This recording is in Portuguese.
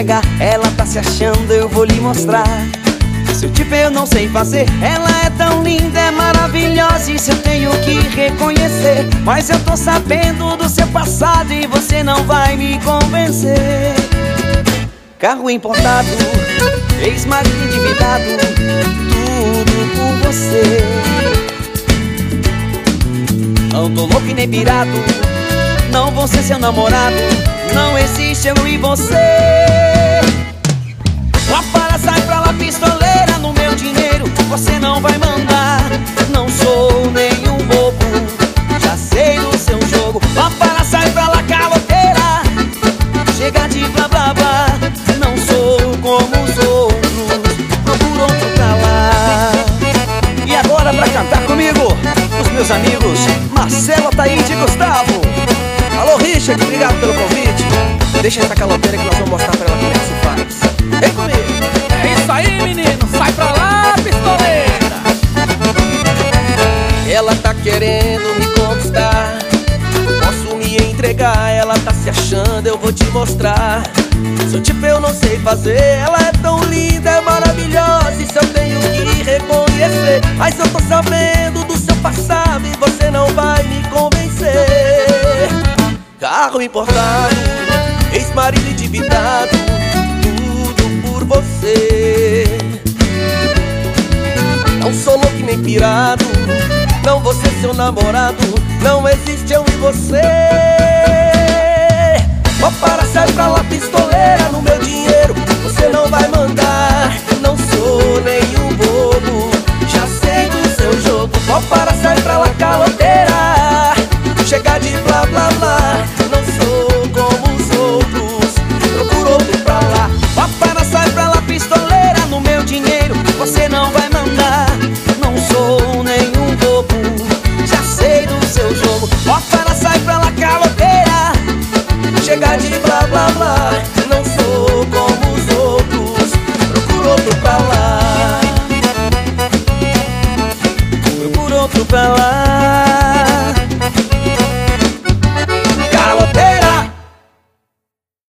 entregar. Ela tá se achando, eu vou lhe mostrar. Seu tipo eu não sei fazer. Ela é tão linda, é maravilhosa, isso eu tenho que reconhecer. Mas eu tô sabendo do seu passado e você não vai me convencer. Carro importado, ex-marido endividado, tudo por você. Não tô louco e nem pirado, não vou ser seu namorado. Não existe eu e você. Para, sai pra lá, pistoleira, no meu dinheiro você não vai mandar. Não sou nenhum bobo, já sei do seu jogo. Para, sai pra lá, caloteira, chega de blá blá blá. Não sou como os outros, procuro outro pra lá. E agora pra cantar comigo, os meus amigos Marcelo, Ataíde e Gustavo. Alô Richard, obrigado pelo convite. Deixa essa caloteira que nós vamos mostrar pra ela como é que se faz. Vem comigo. É isso aí, menino, sai pra lá, pistoleira. Ela tá querendo me conquistar, posso me entregar. Ela tá se achando, eu vou te mostrar. Seu tipo eu não sei fazer. Ela é tão linda, é maravilhosa, isso eu tenho que reconhecer. Mas eu tô sabendo do seu passado e você não vai me convencer. Carro importado, ex-marido endividado, tudo por você. Não sou louco e nem pirado, não vou ser seu namorado. Não existe eu e você. Para, sai pra lá, pistoleira, no meu dinheiro você não vai mandar. Não sou nenhum bobo, já sei do seu jogo. Para, sai pra lá, caloteira, chega de blá blá blá. Não sou como os outros, procuro outro pra lá. Para, sai pra lá, pistoleira, no meu dinheiro você não vai mandar. Não sou nenhum bobo, já sei do seu jogo. Para, sai pra lá, caloteira, chega de blá blá blá. Não sou como os outros, procuro outro pra lá. Procuro outro pra lá.